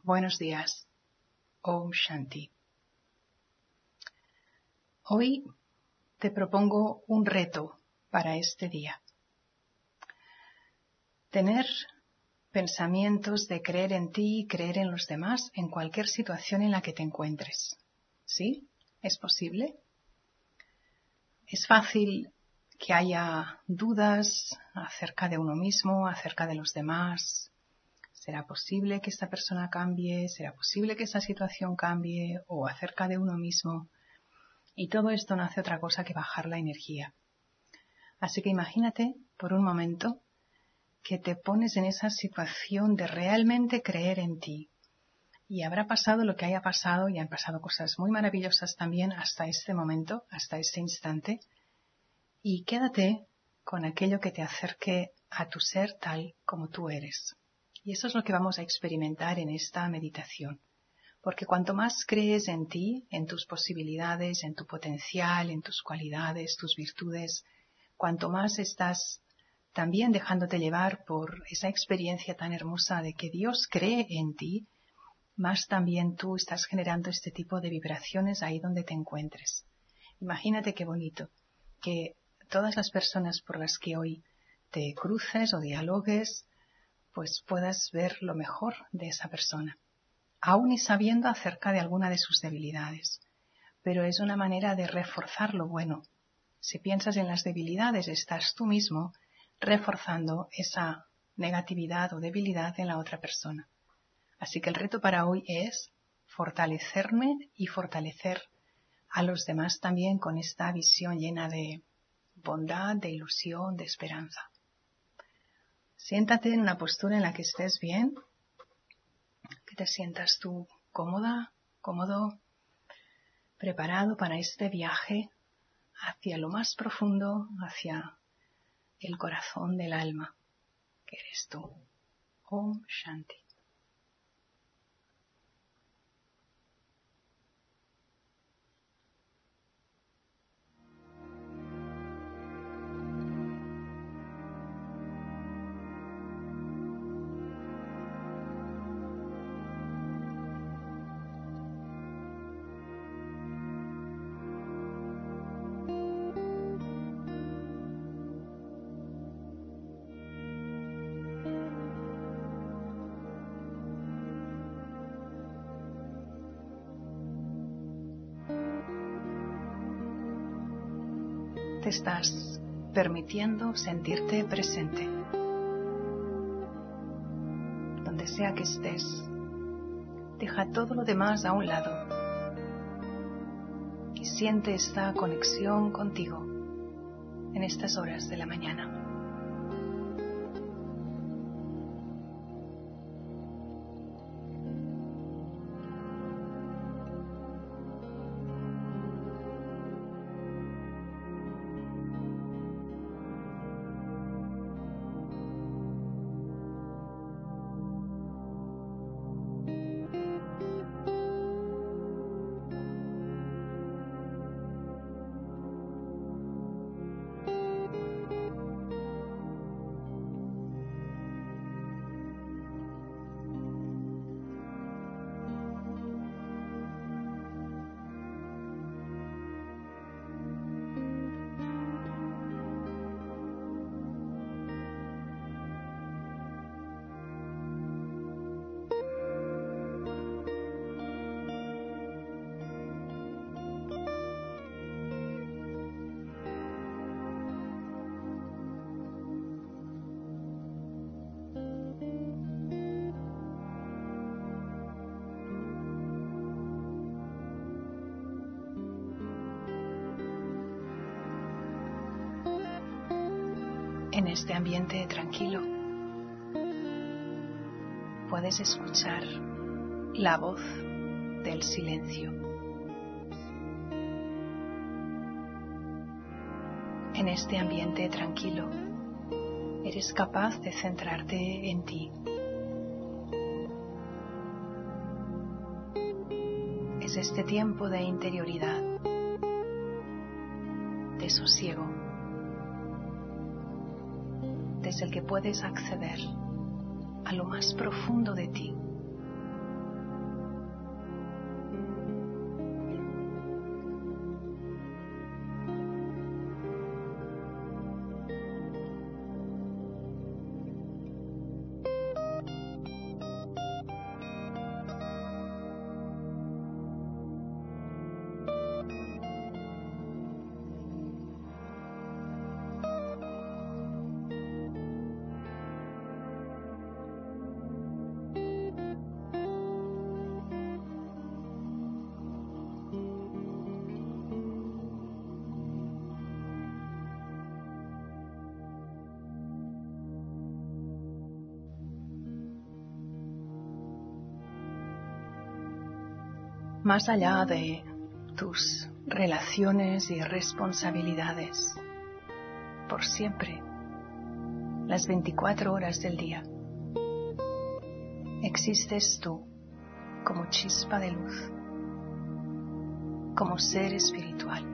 Buenos días. Om Shanti. Hoy te propongo un reto para este día. Tener pensamientos de creer en ti y creer en los demás en cualquier situación en la que te encuentres. ¿Sí? ¿Es posible? Es fácil que haya dudas acerca de uno mismo, acerca de los demás. ¿Será posible que esta persona cambie? ¿Será posible que esta situación cambie? O acerca de uno mismo. Y todo esto no hace otra cosa que bajar la energía. Así que imagínate por un momento que te pones en esa situación de realmente creer en ti. Y habrá pasado lo que haya pasado, y han pasado cosas muy maravillosas también hasta este momento, hasta este instante. Y quédate con aquello que te acerque a tu ser tal como tú eres. Y eso es lo que vamos a experimentar en esta meditación. Porque cuanto más crees en ti, en tus posibilidades, en tu potencial, en tus cualidades, tus virtudes, cuanto más estás también dejándote llevar por esa experiencia tan hermosa de que Dios cree en ti, más también tú estás generando este tipo de vibraciones ahí donde te encuentres. Imagínate qué bonito que todas las personas por las que hoy te cruces o dialogues, pues puedas ver lo mejor de esa persona, aún y sabiendo acerca de alguna de sus debilidades. Pero es una manera de reforzar lo bueno. Si piensas en las debilidades, estás tú mismo reforzando esa negatividad o debilidad en la otra persona. Así que el reto para hoy es fortalecerme y fortalecer a los demás también con esta visión llena de bondad, de ilusión, de esperanza. Siéntate en una postura en la que estés bien, que te sientas tú cómoda, cómodo, preparado para este viaje hacia lo más profundo, hacia el corazón del alma, que eres tú. Om Shanti. Te estás permitiendo sentirte presente. Donde sea que estés, deja todo lo demás a un lado y siente esta conexión contigo en estas horas de la mañana. En este ambiente tranquilo, puedes escuchar la voz del silencio. En este ambiente tranquilo, eres capaz de centrarte en ti. Es este tiempo de interioridad, de sosiego, desde el que puedes acceder a lo más profundo de ti, más allá de tus relaciones y responsabilidades, por siempre, las 24 horas del día. Existes tú como chispa de luz, como ser espiritual,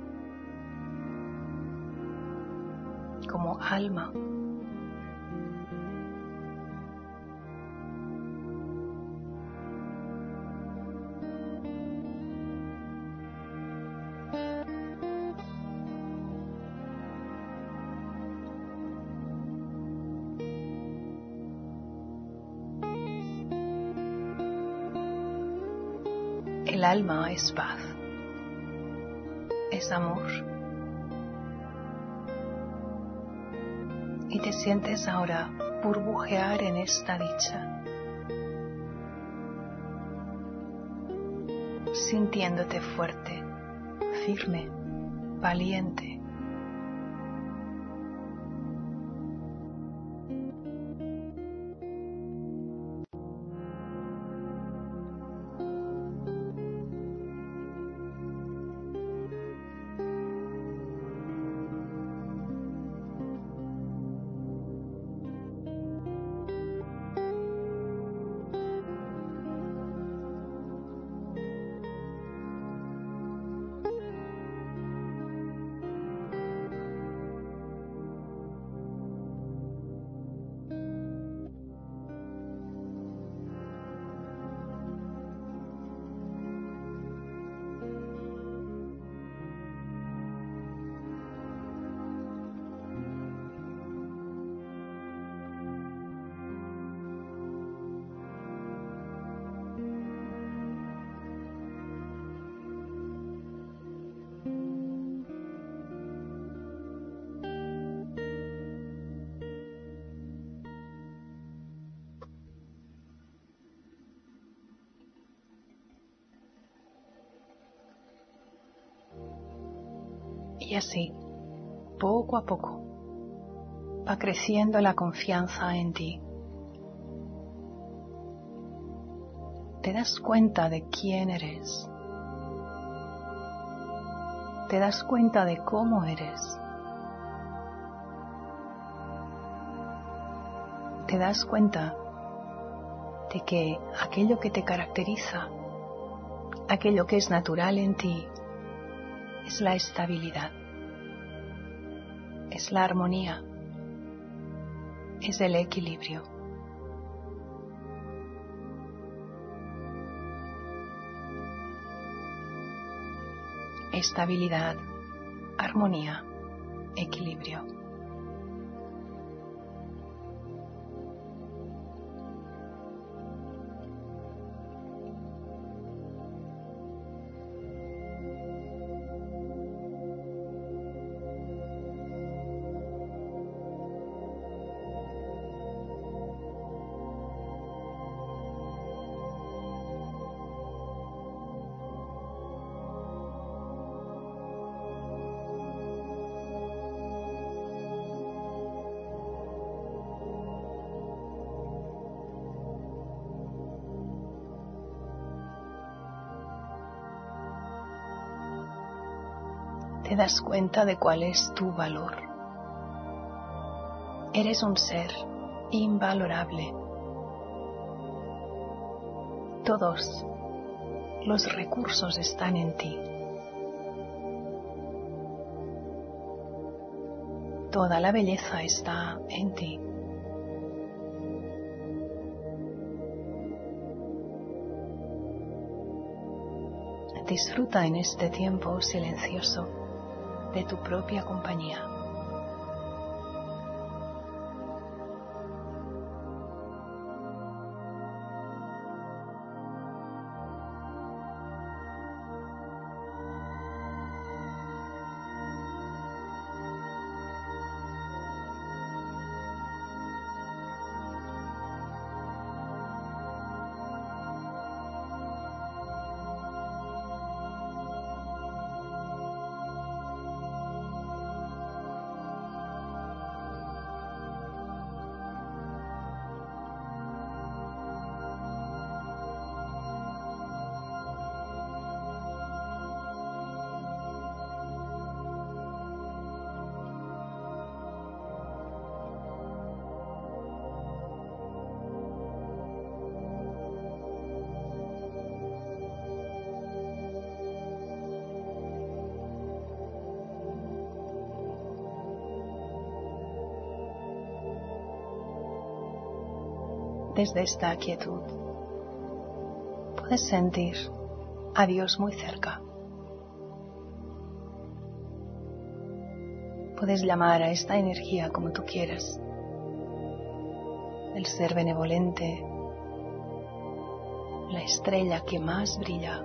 como alma. El alma es paz, es amor. Y te sientes ahora burbujear en esta dicha, sintiéndote fuerte, firme, valiente. Y así, poco a poco, va creciendo la confianza en ti. Te das cuenta de quién eres. Te das cuenta de cómo eres. Te das cuenta de que aquello que te caracteriza, aquello que es natural en ti, es la estabilidad, es la armonía, es el equilibrio. Estabilidad, armonía, equilibrio. Te das cuenta de cuál es tu valor. Eres un ser invalorable. Todos los recursos están en ti. Toda la belleza está en ti. Disfruta en este tiempo silencioso de tu propia compañía. desde esta quietud, puedes sentir a Dios muy cerca. Puedes llamar a esta energía como tú quieras, el ser benevolente, la estrella que más brilla,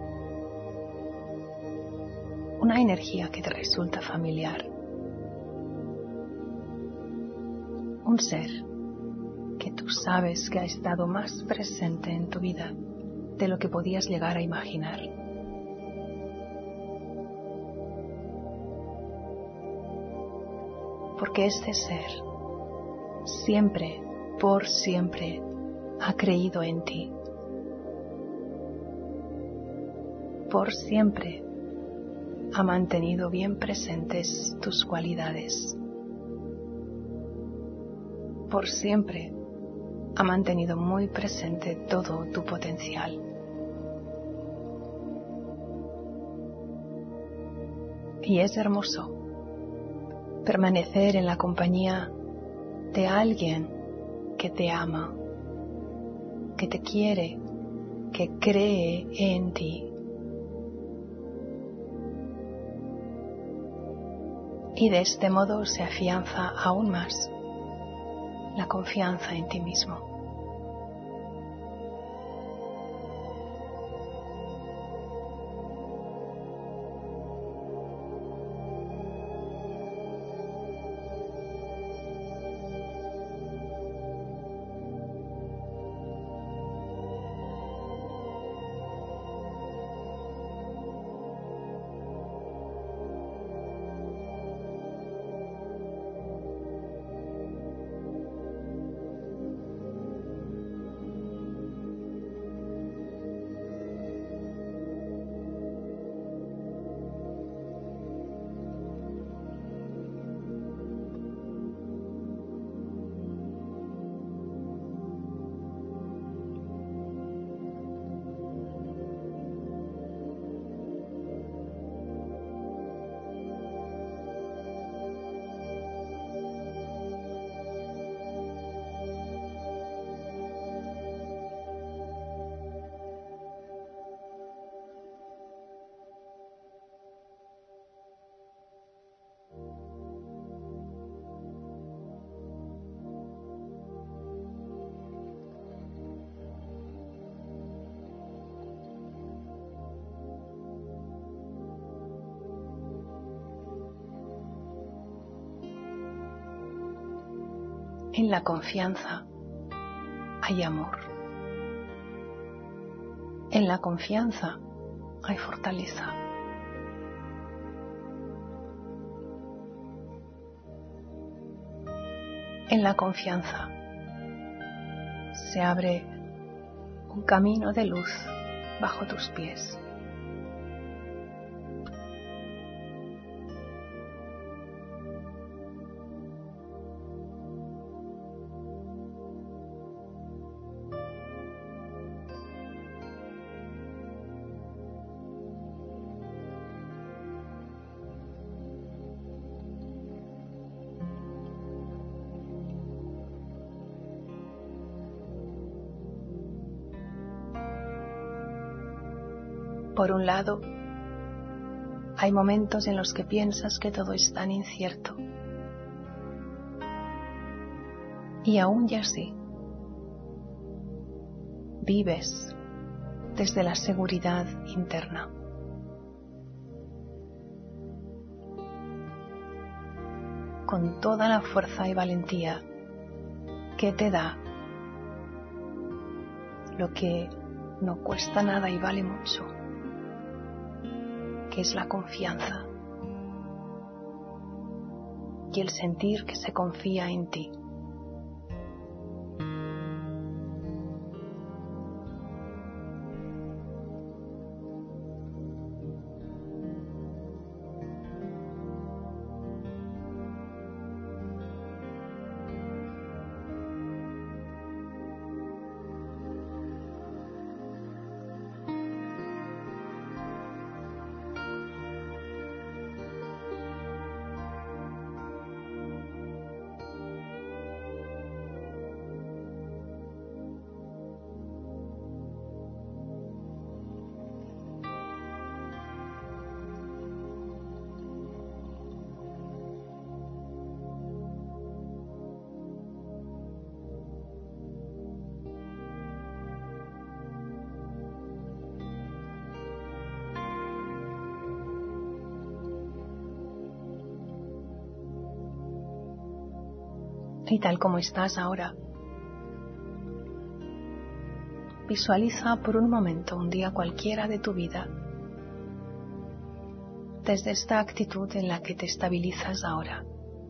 una energía que te resulta familiar, un ser que tú sabes que ha estado más presente en tu vida de lo que podías llegar a imaginar. Porque este ser siempre, por siempre, ha creído en ti. Por siempre ha mantenido bien presentes tus cualidades. Por siempre ha mantenido muy presente todo tu potencial. Y es hermoso permanecer en la compañía de alguien que te ama, que te quiere, que cree en ti. Y de este modo se afianza aún más la confianza en ti mismo. En la confianza hay amor. En la confianza hay fortaleza. En la confianza se abre un camino de luz bajo tus pies. Por un lado, hay momentos en los que piensas que todo es tan incierto. Y aún ya así, vives desde la seguridad interna. Con toda la fuerza y valentía que te da lo que no cuesta nada y vale mucho, que es la confianza y el sentir que se confía en ti. Y tal como estás ahora, visualiza por un momento un día cualquiera de tu vida desde esta actitud en la que te estabilizas ahora.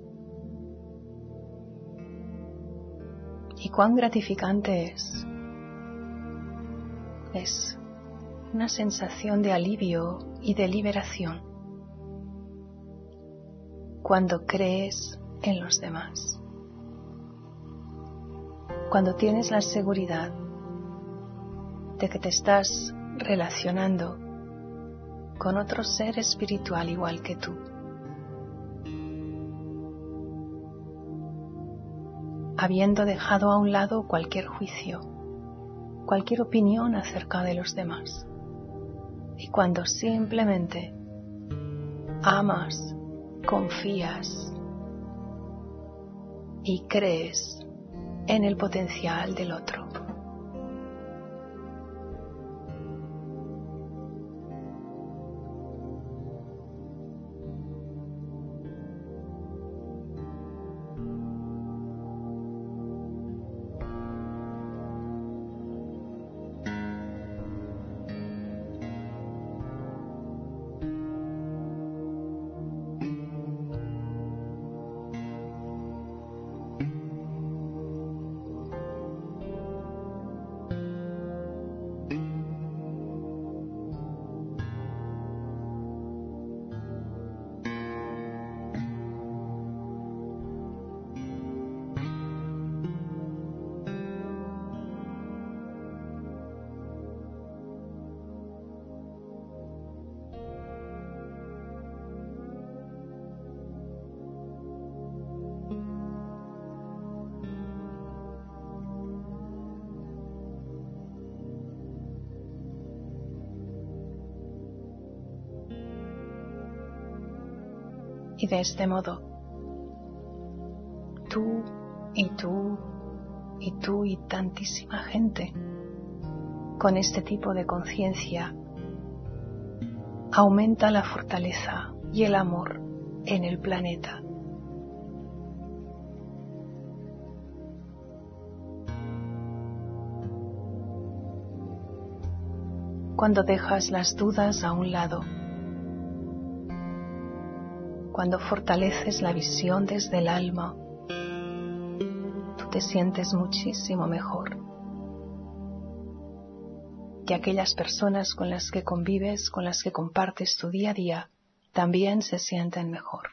Y cuán gratificante es. Es una sensación de alivio y de liberación cuando crees en los demás. Cuando tienes la seguridad de que te estás relacionando con otro ser espiritual igual que tú. Habiendo dejado a un lado cualquier juicio, cualquier opinión acerca de los demás. Y cuando simplemente amas, confías y crees en el potencial del otro. Y de este modo, tú y tú y tú y tantísima gente con este tipo de conciencia aumenta la fortaleza y el amor en el planeta. Cuando dejas las dudas a un lado, cuando fortaleces la visión desde el alma, tú te sientes muchísimo mejor. Y aquellas personas con las que convives, con las que compartes tu día a día, también se sienten mejor.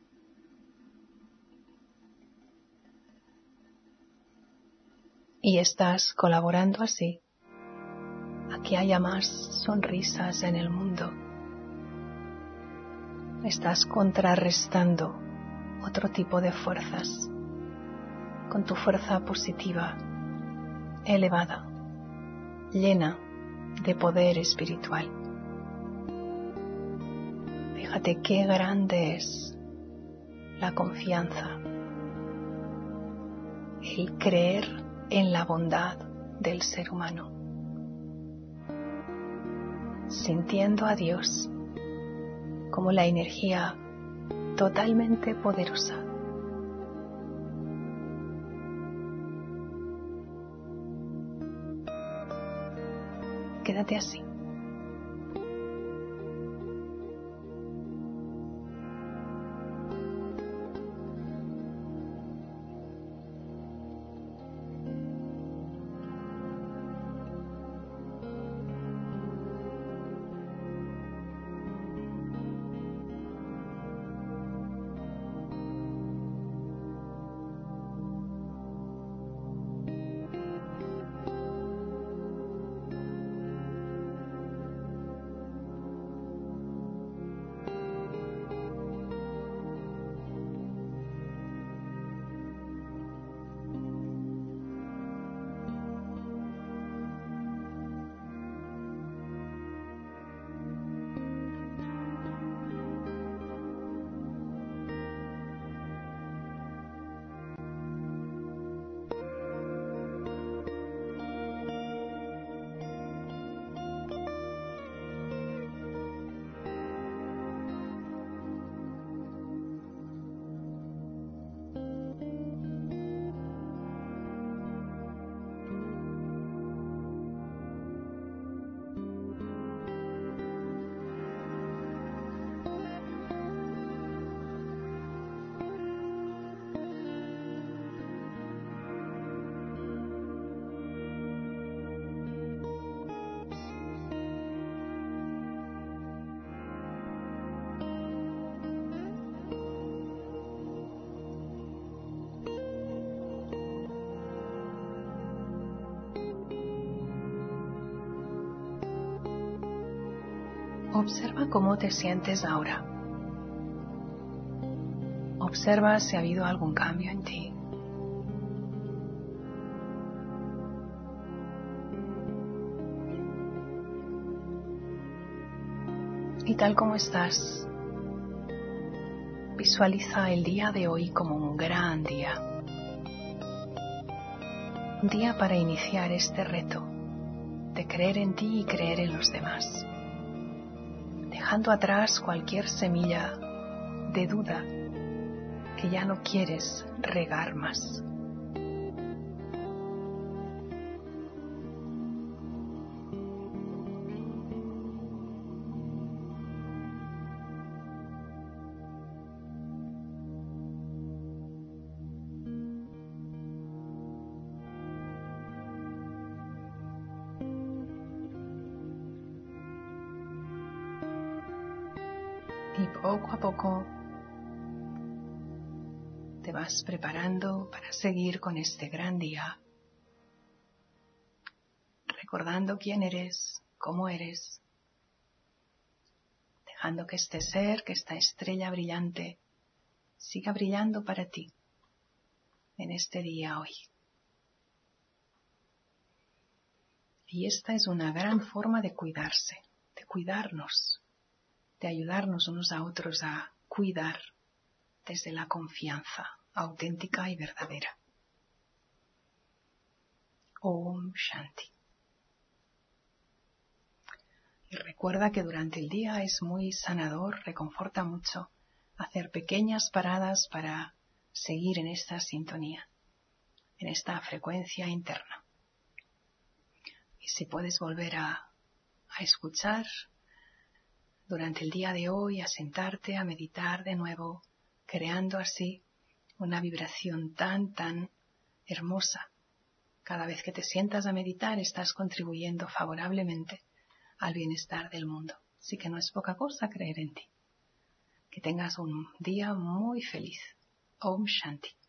Y estás colaborando así a que haya más sonrisas en el mundo. Estás contrarrestando otro tipo de fuerzas con tu fuerza positiva, elevada, llena de poder espiritual. Fíjate qué grande es la confianza, el creer en la bondad del ser humano, sintiendo a Dios como la energía totalmente poderosa. Quédate así. Observa cómo te sientes ahora. Observa si ha habido algún cambio en ti. Y tal como estás, visualiza el día de hoy como un gran día. Un día para iniciar este reto de creer en ti y creer en los demás, dejando atrás cualquier semilla de duda que ya no quieres regar más. Y poco a poco te vas preparando para seguir con este gran día, recordando quién eres, cómo eres, dejando que este ser, que esta estrella brillante, siga brillando para ti en este día hoy. Y esta es una gran forma de cuidarse, de cuidarnos, de ayudarnos unos a otros a cuidar desde la confianza auténtica y verdadera. Om Shanti. Y recuerda que durante el día es muy sanador, reconforta mucho hacer pequeñas paradas para seguir en esta sintonía, en esta frecuencia interna. Y si puedes volver a escuchar durante el día de hoy, a sentarte, a meditar de nuevo, creando así una vibración tan hermosa. Cada vez que te sientas a meditar estás contribuyendo favorablemente al bienestar del mundo. Así que no es poca cosa creer en ti. Que tengas un día muy feliz. Om Shanti.